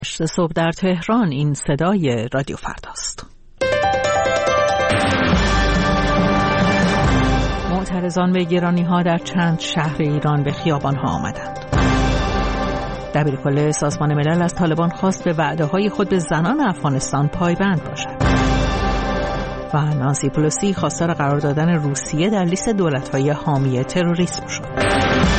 صبح در تهران. این صدای رادیو فرداست. معترضان به گرانی‌ها در چند شهر ایران به خیابان‌ها آمدند. دبیرکل سازمان ملل از طالبان خواست به وعده‌های خود به زنان افغانستان پایبند باشد. و نانسی پلوسی خواستار قرار دادن روسیه در لیست دولت‌های حامی تروریسم شد.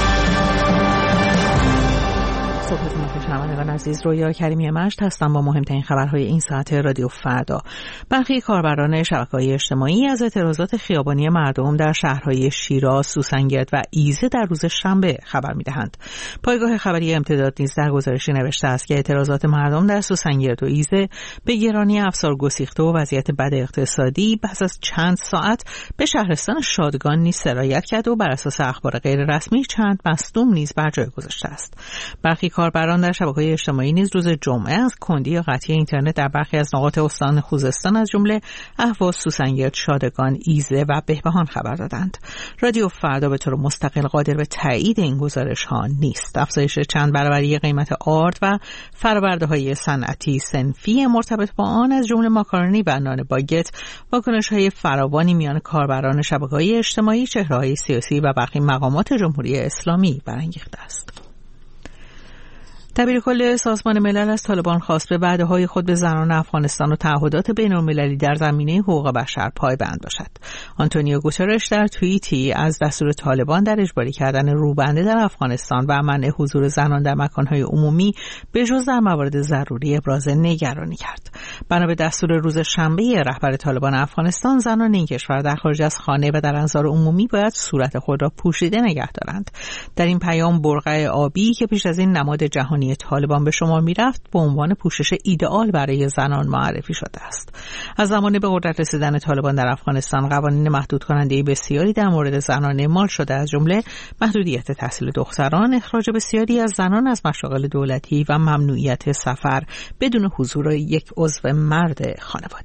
صبحتون بخیر شنوندگان عزیز، رویا کریمی مجد هستم با مهمترین خبرهای این ساعت رادیو فردا. برخی کاربران شبکه‌های اجتماعی از اعتراضات خیابانی مردم در شهرهای شیراز، سوسنگرد و ایزه در روز شنبه خبر می‌دهند. پایگاه خبری امتداد نیز در گزارشی نوشته است که اعتراضات مردم در سوسنگرد و ایزه به گرانی افسار گسیخته و وضعیت بد اقتصادی پس از چند ساعت به شهرستان شادگان نیز سرایت کرد و بر اساس اخبار غیر رسمی چند مصدوم نیز بر جای گذاشته است. برخی کاربران در شبکه‌های اجتماعی نیز روز جمعه از کندی یا قطعی اینترنت در برخی از نقاط استان خوزستان از جمله اهواز، سوسنگرد، شادگان، ایزه و بهبهان خبر دادند. رادیو فردا به طور مستقل قادر به تایید این گزارش‌ها نیست. افزایش چند برابری قیمت آرد و فرآورده‌های صنعتی صنفی مرتبط با آن از جمله ماکارونی و نان باگت واکنش‌های فراوانی میان کاربران شبکه‌های اجتماعی، چهره‌های سیاسی و برخی مقامات جمهوری اسلامی برانگیخته است. دبیرکل سازمان ملل از طالبان خواست به وعده‌های خود به زنان افغانستان و تعهدات بین‌المللی در زمینه حقوق بشر پایبند باشد. آنتونیو گوترش در توییتی از دستور طالبان در اجباری کردن روبنده در افغانستان و منع حضور زنان در مکان‌های عمومی به جز در موارد ضروری ابراز نگرانی کرد. بنا به دستور روز شنبه رهبر طالبان افغانستان، زنان این کشور در خارج از خانه و در انظار عمومی باید صورت خود را پوشیده نگه دارند. در این پیام برقع آبی که پیش از این نماد جهانی طالبان به شمار می‌رفت به عنوان پوشش ایدئال برای زنان معرفی شده است. از زمان به قدرت رسیدن طالبان در افغانستان قوانین محدود کننده بسیاری در مورد زنان اعمال شده، از جمله محدودیت تحصیل دختران، اخراج بسیاری از زنان از مشاغل دولتی و ممنوعیت سفر بدون حضور یک عضو مرد خانواده.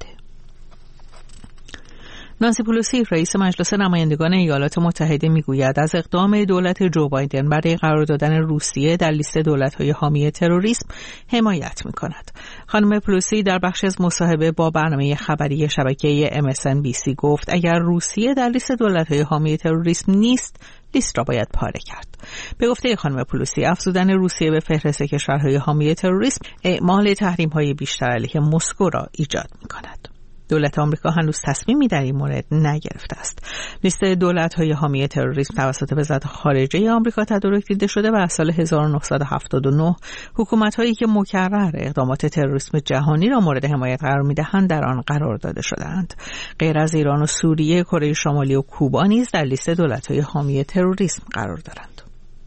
نانسی پلوسی رئیس مجلس نمایندگان ایالات متحده میگوید از اقدام دولت جو بایدن برای قرار دادن روسیه در لیست دولت‌های حامی تروریسم حمایت می‌کند. خانم پلوسی در بخشی از مصاحبه با برنامه خبری شبکه MSNBC گفت اگر روسیه در لیست دولت‌های حامی تروریسم نیست، لیست را باید پاره کرد. به گفته خانم پلوسی، افزودن روسیه به فهرست کشورهای حامی تروریسم اعمال تحریم‌های بیشتر علیه مسکو را ایجاد می‌کند. دولت آمریکا هنوز تصمیمی در این مورد نگرفته است. لیست دولت‌های حامی تروریسم توسط وزارت خارجه آمریکا تدارک دیده شده و از سال 1979 حکومت‌هایی که مکرر اقدامات تروریسم جهانی را مورد حمایت قرار می‌دهند در آن قرار داده شده‌اند. غیر از ایران و سوریه، کره شمالی و کوبا نیز در لیست دولت‌های حامی تروریسم قرار دارند.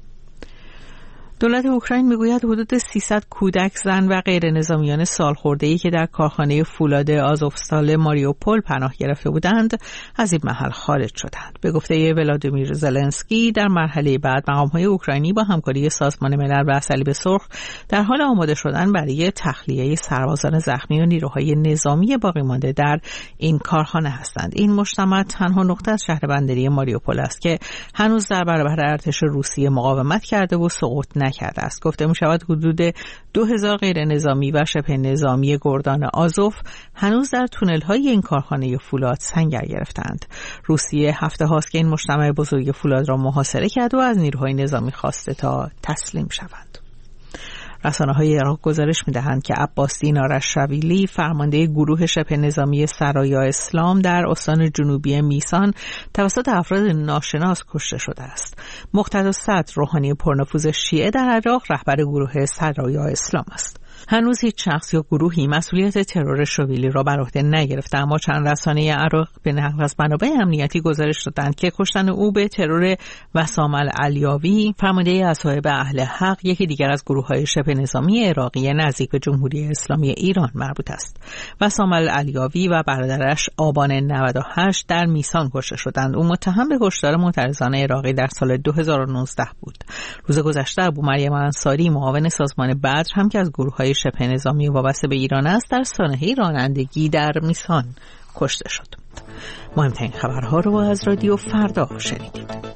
دولت اوکراین میگوید حدود 300 کودک، زن و غیر نظامیان سالخورده‌ای که در کارخانه فولاد آزوفستال ماریوپول پناه گرفته بودند از این محل خارج شدند. به گفته ولادیمیر زلنسکی، در مرحله بعد مقام‌های اوکراینی با همکاری سازمان ملل و صلیب سرخ در حال آماده شدن برای تخلیه سربازان زخمی و نیروهای نظامی باقی مانده در این کارخانه هستند. این مجتمع تنها نقطه از شهر بندری ماریوپول است که هنوز در برابر ارتش روسیه مقاومت کرده و سقوط کرده است. گفته می شود حدود 2000 غیر نظامی و شبه نظامی گردان آزوف هنوز در تونل های این کارخانه فولاد سنگر گرفتند. روسیه هفته هاست که این مجتمع بزرگ فولاد را محاصره کرد و از نیروهای نظامی خواسته تا تسلیم شوند. رسانه‌های عراق گزارش می‌دهند که عباس دینار الشویلی، فرمانده گروه شبه نظامی سرایا اسلام در استان جنوبی میسان، توسط افراد ناشناس کشته شده است. مقتدا صدر، روحانی پرنفوذ شیعه در عراق، رهبر گروه سرایا اسلام است. هنوز هیچ شخص یا گروهی مسئولیت ترور شویلی را بر عهده نگرفته، اما چند رسانه عراق به نقل از منابع امنیتی گزارش دادند که کشتن او به ترور وسام العلیاوی، فرمانده اصحاب اهل حق، یکی دیگر از گروه‌های شبه نظامی عراقی نزدیک به جمهوری اسلامی ایران مربوط است. وسام العلیاوی و برادرش آبان 98 در میسان کشته شدند. او متهم به کشتار معترضان عراقی در سال 2019 بود. روز گذشته ابو مریم انصاری، معاون سازمان بدر، هم که از گروه‌های شبه نظامی وابسته به ایران است، در سانحه رانندگی در میسان کشته شد. مهمترین خبرها رو از رادیو فردا شنیدید.